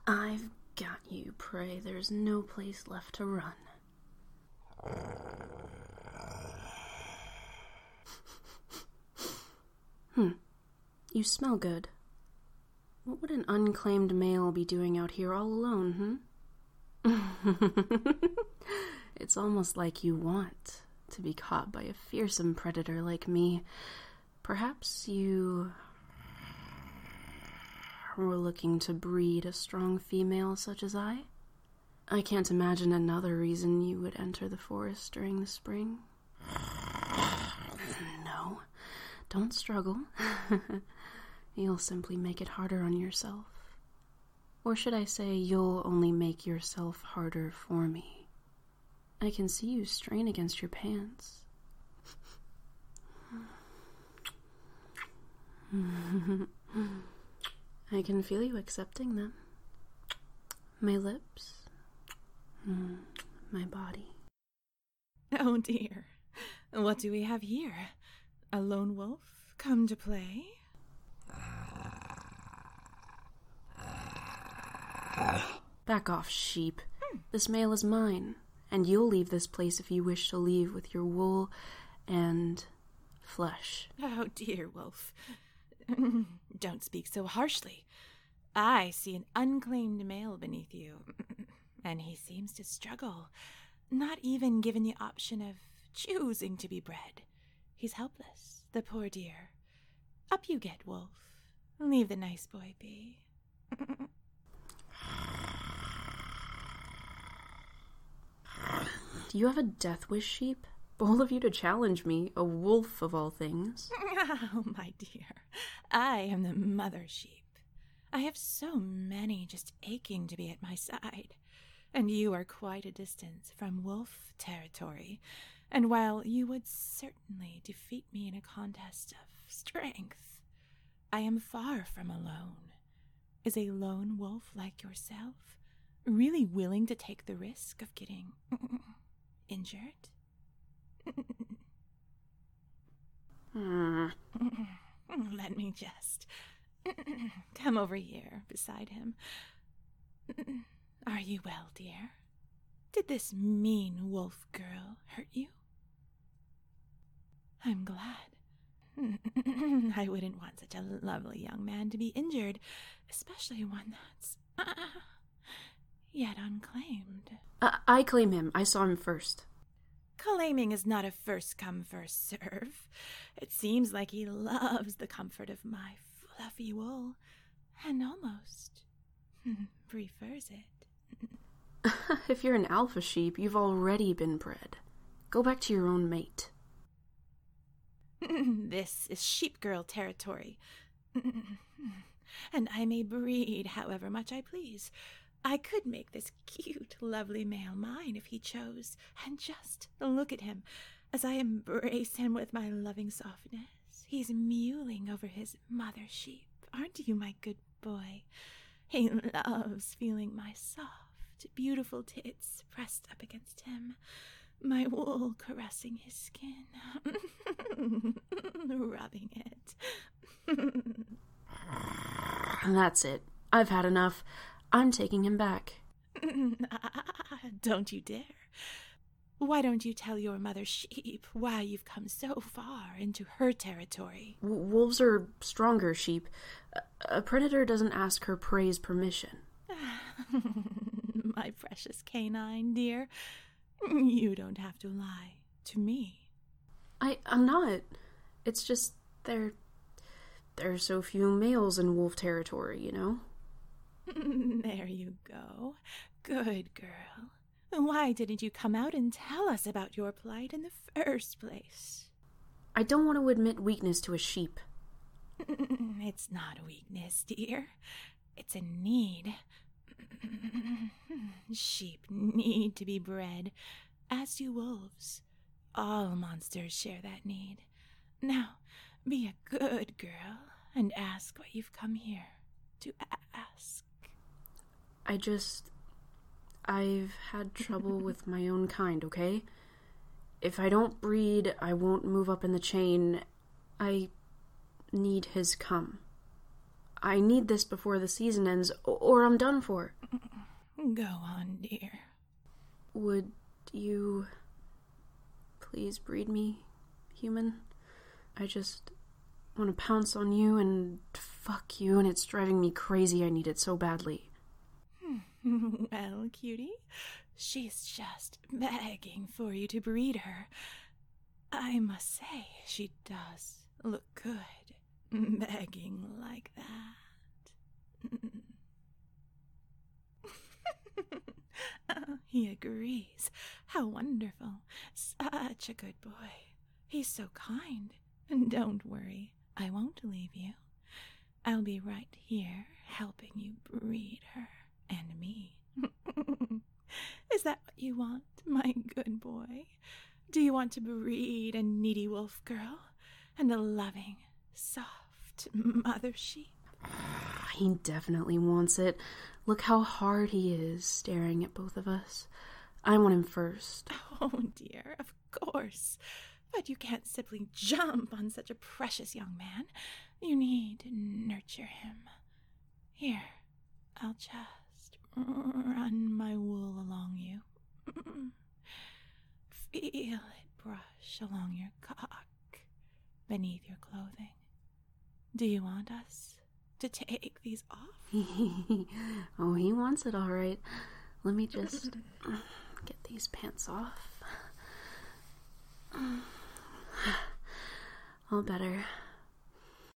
I've got you, Prey. There's no place left to run. You smell good. What would an unclaimed male be doing out here all alone, It's almost like you want to be caught by a fearsome predator like me. Perhaps you were looking to breed a strong female such as I? I can't imagine another reason you would enter the forest during the spring. No, don't struggle. You'll simply make it harder on yourself. Or should I say, you'll only make yourself harder for me. I can see you strain against your pants. I can feel you accepting them. My lips. My body. Oh dear. What do we have here? A lone wolf come to play? Back off, sheep. This male is mine, and you'll leave this place if you wish to leave with your wool and flesh. Oh dear, wolf. Don't speak so harshly. I see an unclaimed male beneath you, and he seems to struggle, not even given the option of choosing to be bred. He's helpless, the poor dear. Up you get, wolf. Leave the nice boy be. Do you have a death wish, sheep? Bold of you to challenge me, a wolf of all things. Oh, my dear. I am the mother sheep. I have so many just aching to be at my side. And you are quite a distance from wolf territory. And while you would certainly defeat me in a contest of strength, I am far from alone. Is a lone wolf like yourself really willing to take the risk of getting injured? Let me just come over here beside him. Are you well, dear? Did this mean wolf girl hurt you? I'm glad. I wouldn't want such a lovely young man to be injured, especially one that's yet unclaimed. I claim him. I saw him first. Claiming is not a first-come, first-serve. It seems like he loves the comfort of my fluffy wool, and almost prefers it. If you're an alpha sheep, you've already been bred. Go back to your own mate. This is sheep girl territory, and I may breed however much I please. I could make this cute, lovely male mine if he chose, and just look at him as I embrace him with my loving softness. He's mewling over his mother sheep, aren't you, my good boy? He loves feeling my soft, beautiful tits pressed up against him, my wool caressing his skin, rubbing it. That's it. I've had enough. I'm taking him back. Don't you dare. Why don't you tell your mother sheep why you've come so far into her territory? Wolves are stronger sheep. A predator doesn't ask her prey's permission. My precious canine, dear. You don't have to lie to me. I'm not. It's just there are so few males in wolf territory, you know? There you go. Good girl. Why didn't you come out and tell us about your plight in the first place? I don't want to admit weakness to a sheep. It's not a weakness, dear. It's a need. Sheep need to be bred, as do wolves. All monsters share that need. Now, be a good girl and ask what you've come here to ask. I've had trouble with my own kind, okay? If I don't breed, I won't move up in the chain. I need his cum. I need this before the season ends, or I'm done for. Go on, dear. Would you please breed me, human? I just want to pounce on you and fuck you, and it's driving me crazy. I need it so badly. Well, cutie, she's just begging for you to breed her. I must say, she does look good, begging like that. He agrees. How wonderful. Such a good boy. He's so kind. Don't worry, I won't leave you. I'll be right here helping you breed her and me. Is that what you want, my good boy? Do you want to breed a needy wolf girl and a loving, soft mother sheep? He definitely wants it. Look how hard he is staring at both of us. I want him first. Oh, dear, of course. But you can't simply jump on such a precious young man. You need to nurture him. Here, I'll just run my wool along you. Feel it brush along your cock, beneath your clothing. Do you want us to take these off? Oh, he wants it all right. Let me just get these pants off. All better.